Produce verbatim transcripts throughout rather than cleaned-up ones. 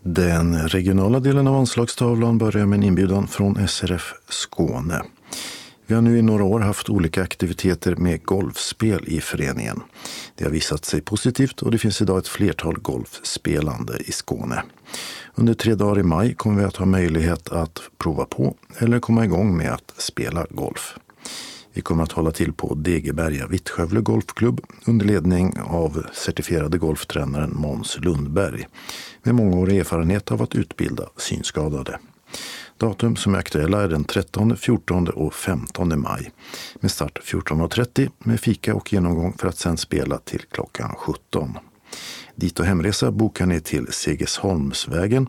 Den regionala delen av anslagstavlan börjar med en inbjudan från S R F Skåne. Vi har nu i några år haft olika aktiviteter med golfspel i föreningen. Det har visat sig positivt och det finns idag ett flertal golfspelande i Skåne. Under tre dagar i maj kommer vi att ha möjlighet att prova på eller komma igång med att spela golf. Vi kommer att hålla till på Degeberga Vittskövle Golfklubb under ledning av certifierade golftränaren Måns Lundberg med mångårig erfarenhet av att utbilda synskadade. Datum som är aktuella är den trettonde, fjortonde och femtonde maj med start fjorton trettio med fika och genomgång för att sedan spela till klockan sjutton. Dit och hemresa bokar ni till Segesholmsvägen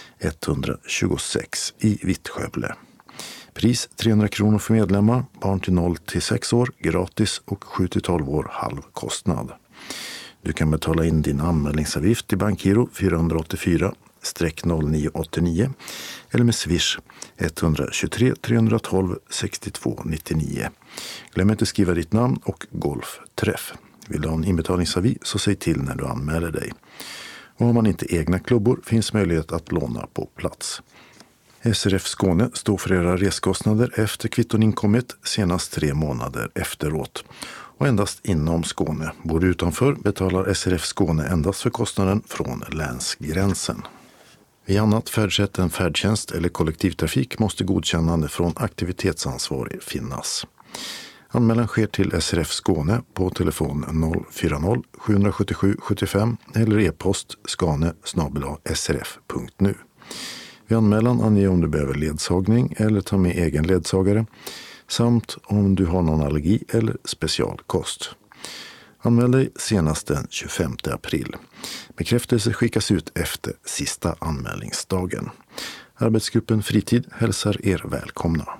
etthundratjugosex i Vittskövle. Pris trehundra kronor för medlemmar, barn till noll till sex år gratis och sju till tolv år halv kostnad. Du kan betala in din anmälningsavgift till bankgiro fyraåttiofyra noll nio åttionio eller med Swish etthundratjugotre trehundratolv sextiotvå nittionio. Glöm inte skriva ditt namn och golfträff. Vill du ha en inbetalningsavi så säg till när du anmäler dig. Och har man inte egna klubbor finns möjlighet att låna på plats. S R F Skåne står för era reskostnader efter kvitton inkommit senast tre månader efteråt. Och endast inom Skåne. Bor du utanför betalar S R F Skåne endast för kostnaden från länsgränsen. Vid annat färdsätt än färdtjänst eller kollektivtrafik måste godkännande från aktivitetsansvarig finnas. Anmälan sker till S R F Skåne på telefon noll fyra noll sju sju sju sju fem eller e-post skane snabel-a s r f punkt nu. Vid anmälan anger om du behöver ledsagning eller ta med egen ledsagare samt om du har någon allergi eller specialkost. Anmäl dig senast den tjugofemte april. Bekräftelse skickas ut efter sista anmälningsdagen. Arbetsgruppen Fritid hälsar er välkomna.